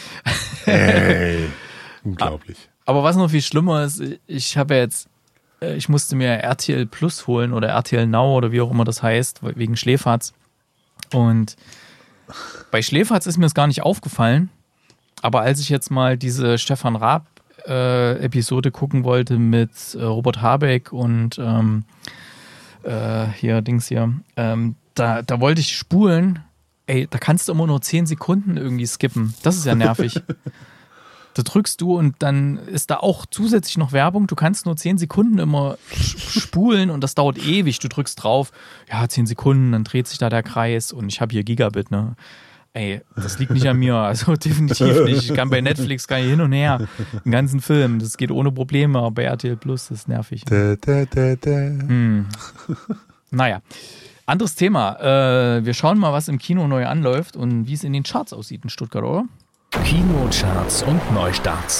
Ey, unglaublich. Aber was noch viel schlimmer ist, ich habe ja jetzt, ich musste mir R T L Plus holen oder R T L Now oder wie auch immer das heißt, wegen Schläferz. Und bei Schläferz ist mir das gar nicht aufgefallen, aber als ich jetzt mal diese Stefan Raab äh, Episode gucken wollte mit äh, Robert Habeck und ähm, äh, hier, Dings hier, ähm, da, da wollte ich spulen. Ey, da kannst du immer nur zehn Sekunden irgendwie skippen. Das ist ja nervig. Da drückst du und dann ist da auch zusätzlich noch Werbung. Du kannst nur zehn Sekunden immer spulen und das dauert ewig. Du drückst drauf, ja, zehn Sekunden, dann dreht sich da der Kreis und ich habe hier Gigabit, ne? Ey, das liegt nicht an mir, also definitiv nicht. Ich kann bei Netflix kann ich hin und her den ganzen Film. Das geht ohne Probleme, aber bei R T L Plus das ist nervig. Da, da, da, da. Hm. Naja. Anderes Thema. Äh, wir schauen mal, was im Kino neu anläuft und wie es in den Charts aussieht in Stuttgart, oder? Kinocharts und Neustarts.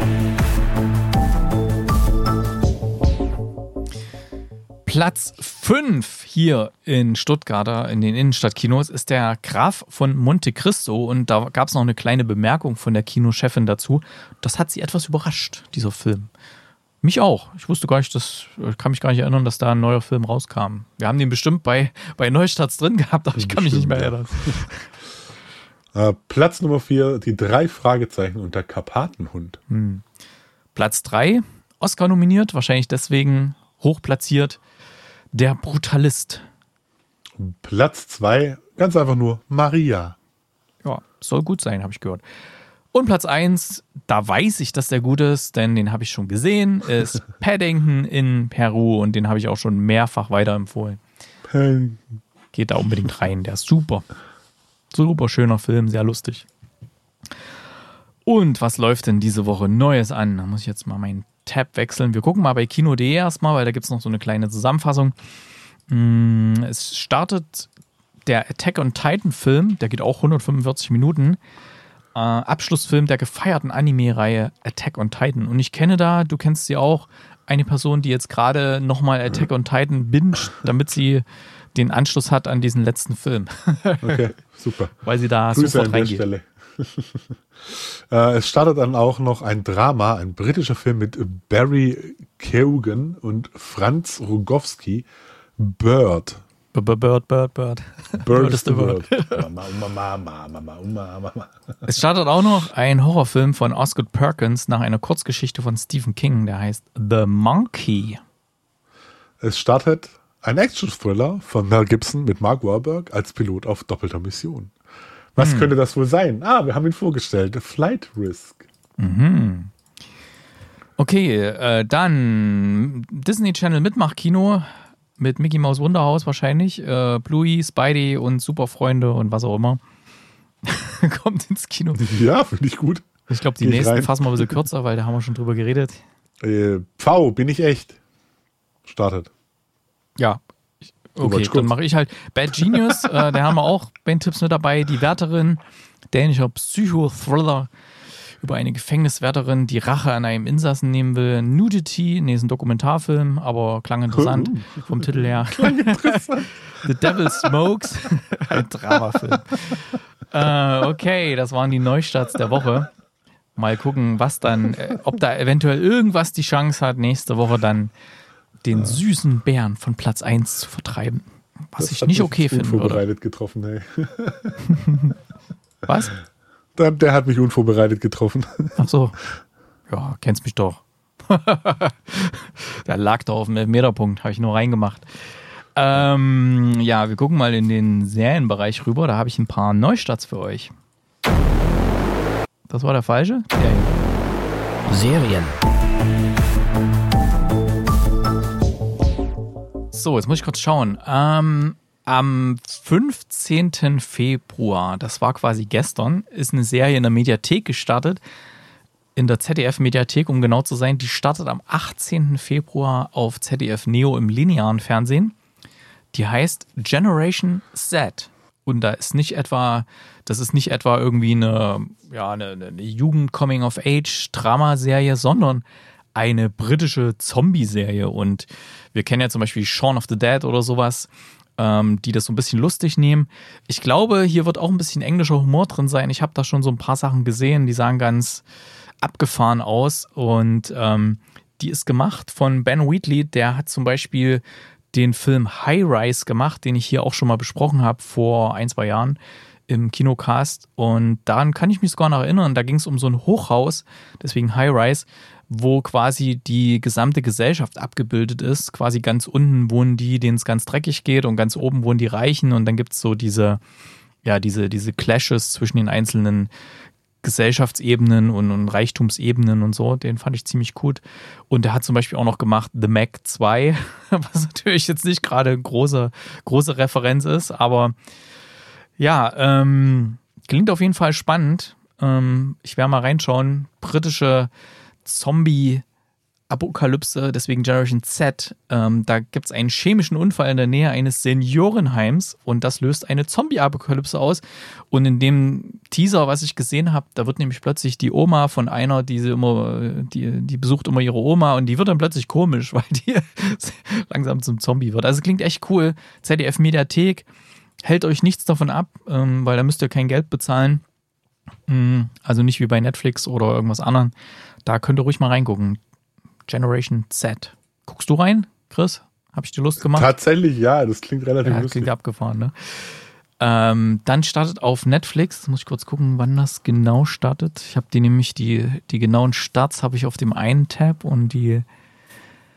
Platz fünf hier in Stuttgart, in den Innenstadtkinos, ist der Graf von Monte Cristo. Und da gab es noch eine kleine Bemerkung von der Kinochefin dazu. Das hat sie etwas überrascht, dieser Film. Mich auch. Ich wusste gar nicht, das kann mich gar nicht erinnern, dass da ein neuer Film rauskam. Wir haben den bestimmt bei, bei Neustarts drin gehabt, aber ich kann mich nicht mehr erinnern. Äh, Platz Nummer vier, die drei Fragezeichen und der Karpatenhund. Hm. Platz drei, Oscar nominiert, wahrscheinlich deswegen hoch platziert, Der Brutalist. Platz zwei, ganz einfach nur Maria. Ja, soll gut sein, habe ich gehört. Und Platz eins, da weiß ich, dass der gut ist, denn den habe ich schon gesehen, ist Paddington in Peru und den habe ich auch schon mehrfach weiterempfohlen. Geht da unbedingt rein, der ist super. Super schöner Film, sehr lustig. Und was läuft denn diese Woche Neues an? Da muss ich jetzt mal meinen Tab wechseln. Wir gucken mal bei Kino punkt de erstmal, weil da gibt es noch so eine kleine Zusammenfassung. Es startet der Attack on Titan Film, der geht auch hundertfünfundvierzig Minuten. Äh, Abschlussfilm der gefeierten Anime-Reihe Attack on Titan. Und ich kenne da, du kennst sie auch, eine Person, die jetzt gerade nochmal Attack on Titan binget, damit sie den Anschluss hat an diesen letzten Film. Okay, super. Weil sie da Grüße sofort an der reingeht. Stelle. äh, es startet dann auch noch ein Drama, ein britischer Film mit Barry Keoghan und Franz Rogowski, Bird. Bird, Bird, Bird. Bird is the Bird. Bird. Mama, Mama, Mama, Mama, Mama. Es startet auch noch ein Horrorfilm von Osgood Perkins nach einer Kurzgeschichte von Stephen King, der heißt The Monkey. Es startet ein Action-Thriller von Mel Gibson mit Mark Wahlberg als Pilot auf doppelter Mission. Was hm. könnte das wohl sein? Ah, wir haben ihn vorgestellt. Flight Risk. Mhm. Okay, äh, dann Disney Channel Mitmachkino mit Mickey Mouse Wunderhaus wahrscheinlich. Äh, Bluey, Spidey und Superfreunde und was auch immer. Kommt ins Kino. Ja, finde ich gut. Ich glaube, die Geh nächsten rein. fassen wir ein bisschen kürzer, weil da haben wir schon drüber geredet. Äh, V, bin ich echt. Startet. Ja. Ich- Okay, wolltest dann kurz. mache ich halt Bad Genius. äh, da haben wir auch bei den Tipps mit dabei. Die Wärterin, dänischer Psychothriller über eine Gefängniswärterin, die Rache an einem Insassen nehmen will. Nudity, nee, ist ein Dokumentarfilm, aber klang interessant vom Titel her. The Devil Smokes, ein Dramafilm. Äh, okay, das waren die Neustarts der Woche. Mal gucken, was dann, äh, ob da eventuell irgendwas die Chance hat, nächste Woche dann den süßen Bären von Platz eins zu vertreiben. Was Das ich hat nicht mich okay finden würde. unvorbereitet getroffen, hey. Was? Der, der hat mich unvorbereitet getroffen. Ach so. Ja, kennst mich doch. Der lag da auf dem Elfmeterpunkt, habe ich nur reingemacht. Ähm, ja, wir gucken mal in den Serienbereich rüber. Da habe ich ein paar Neustarts für euch. Das war der falsche? Der hier. Serien. So, jetzt muss ich kurz schauen. Ähm, am fünfzehnten Februar, das war quasi gestern, ist eine Serie in der Mediathek gestartet. In der Z D F-Mediathek, um genau zu sein. Die startet am achtzehnten Februar auf Z D F Neo im linearen Fernsehen. Die heißt Generation Z. Und da ist nicht etwa, das ist nicht etwa irgendwie eine, ja, eine, eine Jugend-Coming-of-Age-Dramaserie, sondern eine britische Zombie-Serie. Und wir kennen ja zum Beispiel Shaun of the Dead oder sowas, ähm, die das so ein bisschen lustig nehmen. Ich glaube, hier wird auch ein bisschen englischer Humor drin sein. Ich habe da schon so ein paar Sachen gesehen, die sahen ganz abgefahren aus. Und ähm, die ist gemacht von Ben Wheatley. Der hat zum Beispiel den Film High Rise gemacht, den ich hier auch schon mal besprochen habe vor ein, zwei Jahren im Kinocast. Und daran kann ich mich sogar noch erinnern. Da ging es um so ein Hochhaus, deswegen High Rise, wo quasi die gesamte Gesellschaft abgebildet ist. Quasi ganz unten wohnen die, denen es ganz dreckig geht, und ganz oben wohnen die Reichen. Und dann gibt es so diese, ja, diese, diese Clashes zwischen den einzelnen Gesellschaftsebenen und, und Reichtumsebenen und so. Den fand ich ziemlich gut. Und er hat zum Beispiel auch noch gemacht The Meg zwei, was natürlich jetzt nicht gerade eine große, große Referenz ist, aber ja, ähm, klingt auf jeden Fall spannend. Ähm, ich werde mal reinschauen. Britische Zombie-Apokalypse, deswegen Generation Z. Ähm, da gibt es einen chemischen Unfall in der Nähe eines Seniorenheims und das löst eine Zombie-Apokalypse aus. Und in dem Teaser, was ich gesehen habe, da wird nämlich plötzlich die Oma von einer, die sie immer, die, die besucht immer ihre Oma, und die wird dann plötzlich komisch, weil die langsam zum Zombie wird. Also klingt echt cool. Z D F-Mediathek, hält euch nichts davon ab, ähm, weil da müsst ihr kein Geld bezahlen. Also nicht wie bei Netflix oder irgendwas anderem. Da könnt ihr ruhig mal reingucken. Generation Z. Guckst du rein, Chris? Hab ich dir Lust gemacht? Tatsächlich, ja, das klingt relativ Ja, lustig. klingt abgefahren, ne? Ähm, dann startet auf Netflix, jetzt muss ich kurz gucken, wann das genau startet. Ich habe die nämlich, die, die genauen Starts habe ich auf dem einen Tab und die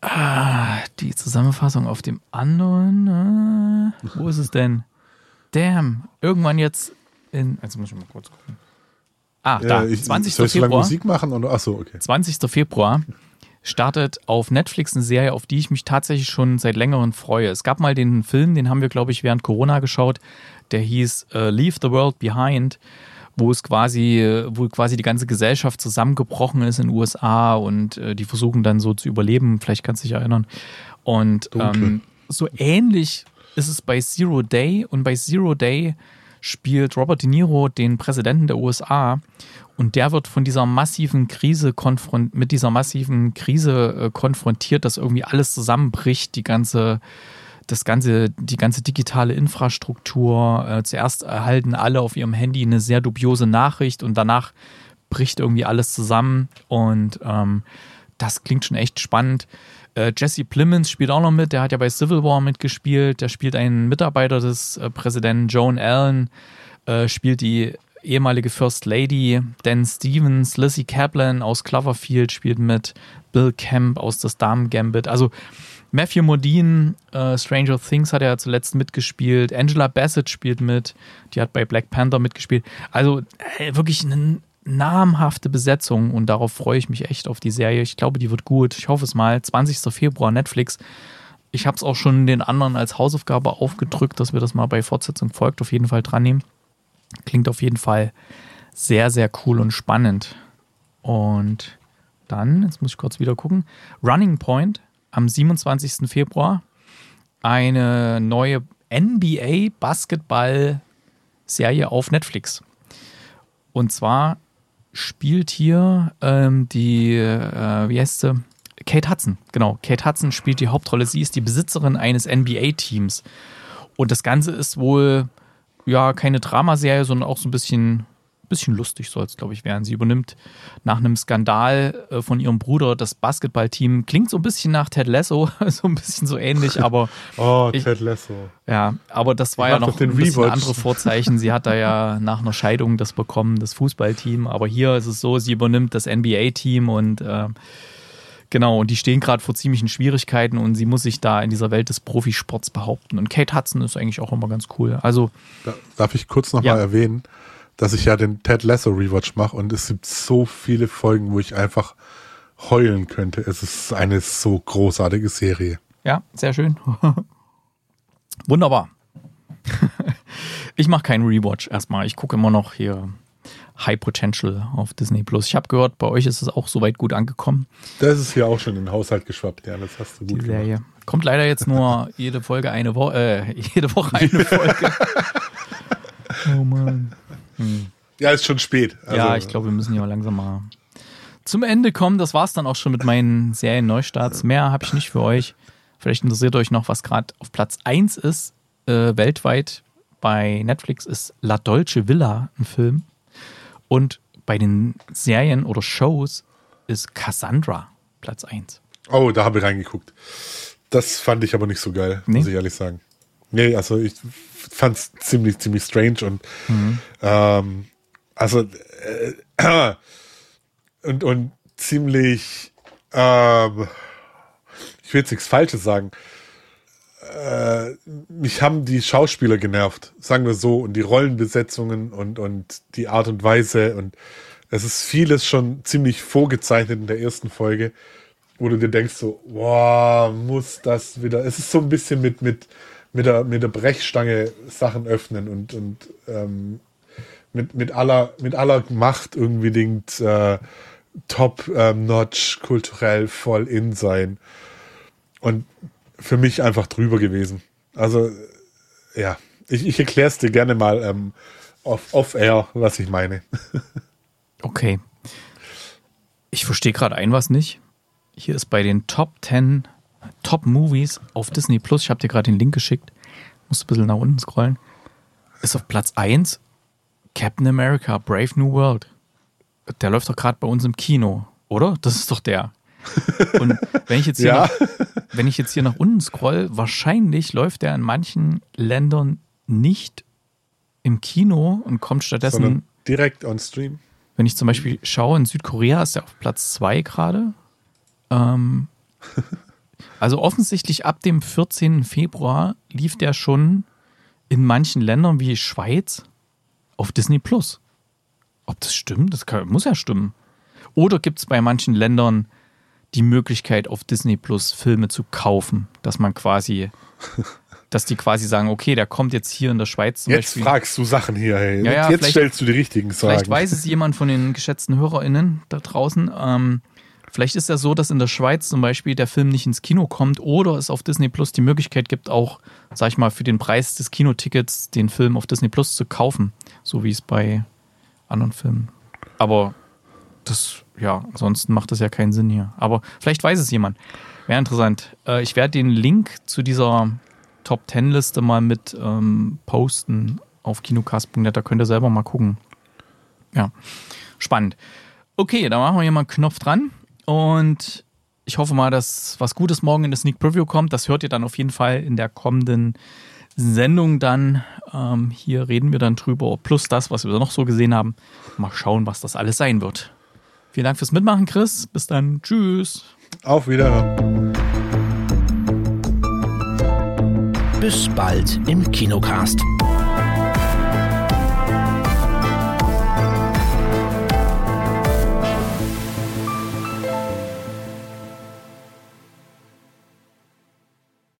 Ah, die Zusammenfassung auf dem anderen. Äh, wo ist es denn? Damn. Irgendwann jetzt in. Also muss ich mal kurz gucken. Ah, Ja, da. ich, zwanzigster soll ich so lange Februar. Musik machen? Oder? Achso, okay. zwanzigster Februar startet auf Netflix eine Serie, auf die ich mich tatsächlich schon seit längerem freue. Es gab mal den Film, den haben wir, glaube ich, während Corona geschaut. Der hieß uh, Leave the World Behind, wo es quasi, wo quasi die ganze Gesellschaft zusammengebrochen ist in den U S A und äh, die versuchen dann so zu überleben. Vielleicht kannst du dich erinnern. Und ähm, so ähnlich ist es bei Zero Day. Und bei Zero Day spielt Robert De Niro den Präsidenten der U S A. Und der wird von dieser massiven Krise konfront- mit dieser massiven Krise äh, konfrontiert, dass irgendwie alles zusammenbricht, die ganze Das ganze, die ganze digitale Infrastruktur. Äh, zuerst erhalten alle auf ihrem Handy eine sehr dubiose Nachricht und danach bricht irgendwie alles zusammen. Und ähm, das klingt schon echt spannend. Äh, Jesse Plemons spielt auch noch mit. Der hat ja bei Civil War mitgespielt. Der spielt einen Mitarbeiter des äh, Präsidenten. Joan Allen äh, spielt die ehemalige First Lady. Dan Stevens, Lizzie Kaplan aus Cloverfield spielt mit. Bill Camp aus Das Damen-Gambit. Also Matthew Modine, äh, Stranger Things hat er ja zuletzt mitgespielt. Angela Bassett spielt mit. Die hat bei Black Panther mitgespielt. Also äh, wirklich eine namhafte Besetzung und darauf freue ich mich echt auf die Serie. Ich glaube, die wird gut. Ich hoffe es mal. zwanzigster Februar, Netflix. Ich habe es auch schon den anderen als Hausaufgabe aufgedrückt, dass wir das mal bei Fortsetzung folgt auf jeden Fall dran nehmen. Klingt auf jeden Fall sehr, sehr cool und spannend. Und dann, jetzt muss ich kurz wieder gucken, Running Point am siebenundzwanzigsten Februar eine neue N B A-Basketball-Serie auf Netflix. Und zwar spielt hier ähm, die, äh, wie heißt sie? Kate Hudson, genau. Kate Hudson spielt die Hauptrolle. Sie ist die Besitzerin eines N B A-Teams. Und das Ganze ist wohl ja keine Dramaserie, sondern auch so ein bisschen, bisschen lustig soll es, glaube ich, werden. Sie übernimmt nach einem Skandal äh, von ihrem Bruder das Basketballteam. Klingt so ein bisschen nach Ted Lasso, so ein bisschen so ähnlich, aber Oh, ich, Ted Lasso. ja, aber das war Ich ja mach noch doch den ein bisschen Rewatch. andere Vorzeichen. Sie hat da ja nach einer Scheidung das bekommen, das Fußballteam. Aber hier ist es so, sie übernimmt das N B A-Team und äh, genau, und die stehen gerade vor ziemlichen Schwierigkeiten und sie muss sich da in dieser Welt des Profisports behaupten. Und Kate Hudson ist eigentlich auch immer ganz cool. Also, Da, darf ich kurz nochmal Ja. mal erwähnen, dass ich ja den Ted Lasso Rewatch mache und es gibt so viele Folgen, wo ich einfach heulen könnte. Es ist eine so großartige Serie. ja, sehr schön. Wunderbar. Ich mache keinen Rewatch erstmal. Ich gucke immer noch hier High Potential auf Disney Plus. Ich habe gehört, bei euch ist es auch soweit gut angekommen, Das ist hier auch schon in den Haushalt geschwappt. Ja, das hast du die gut gemacht. Serie. Kommt leider jetzt nur jede Folge eine Woche, äh, jede Woche eine Folge. Oh Mann. Hm. Ja, ist schon spät. Also, Ja, ich glaube, wir müssen hier mal langsam mal zum Ende kommen. Das war's dann auch schon mit meinen Serien-Neustarts. Mehr habe ich nicht für euch. Vielleicht interessiert euch noch, was gerade auf Platz eins ist, äh, weltweit bei Netflix, ist La Dolce Villa, ein Film. Und bei den Serien oder Shows ist Cassandra Platz eins. Oh, da habe ich reingeguckt. Das fand ich aber nicht so geil, Nee? muss ich ehrlich sagen. Nee, also ich fand es ziemlich, ziemlich strange und Mhm. ähm, also äh, und, und ziemlich ähm, ich will jetzt nichts Falsches sagen. Äh, mich haben die Schauspieler genervt, sagen wir so, und die Rollenbesetzungen und, und die Art und Weise und es ist vieles schon ziemlich vorgezeichnet in der ersten Folge, wo du dir denkst so, wow, muss das wieder, es ist so ein bisschen mit, mit, mit, der, mit der Brechstange Sachen öffnen und, und ähm, mit, mit, aller, mit aller Macht irgendwie denkt, äh, top-notch, ähm, kulturell voll in sein. Und für mich einfach drüber gewesen. Also, ja, ich, ich erkläre es dir gerne mal ähm, off, off-air, was ich meine. Okay. Ich verstehe gerade ein was nicht. Hier ist bei den Top zehn Top Movies auf Disney Plus, ich habe dir gerade den Link geschickt, musst ein bisschen nach unten scrollen, ist auf Platz eins Captain America Brave New World. Der läuft doch gerade bei uns im Kino, oder? Das ist doch der. Und wenn ich jetzt hier, Ja. nach, wenn ich jetzt hier nach unten scroll, wahrscheinlich läuft der in manchen Ländern nicht im Kino und kommt stattdessen, Sondern direkt on Stream. wenn ich zum Beispiel schaue, in Südkorea ist der auf Platz zwei gerade. Ähm, Also offensichtlich ab dem vierzehnten Februar lief der schon in manchen Ländern wie Schweiz auf Disney Plus. Ob das stimmt? Das kann, muss ja stimmen. Oder gibt es bei manchen Ländern die Möglichkeit, auf Disney Plus Filme zu kaufen, dass man quasi, dass die quasi sagen, okay, der kommt jetzt hier in der Schweiz zum Jetzt Beispiel. fragst du Sachen hier, hey. Ja, ja, jetzt stellst du die richtigen Fragen. Vielleicht weiß es jemand von den geschätzten HörerInnen da draußen. Ähm, vielleicht ist ja so, dass in der Schweiz zum Beispiel der Film nicht ins Kino kommt oder es auf Disney Plus die Möglichkeit gibt, auch, sag ich mal, für den Preis des Kinotickets den Film auf Disney Plus zu kaufen. So wie es bei anderen Filmen. Aber das, ja, ansonsten macht das ja keinen Sinn hier. Aber vielleicht weiß es jemand. Wäre interessant. Äh, ich werde den Link zu dieser Top zehn Liste mal mit ähm, posten auf kinocast punkt net. Da könnt ihr selber mal gucken. Ja, spannend. Okay, dann machen wir hier mal einen Knopf dran. Und ich hoffe mal, dass was Gutes morgen in der Sneak Preview kommt. Das hört ihr dann auf jeden Fall in der kommenden Sendung dann. Ähm, hier reden wir dann drüber. Plus das, was wir noch so gesehen haben. Mal schauen, was das alles sein wird. Vielen Dank fürs Mitmachen, Chris. Bis dann. Tschüss. Auf Wiederhören. Bis bald im Kinocast.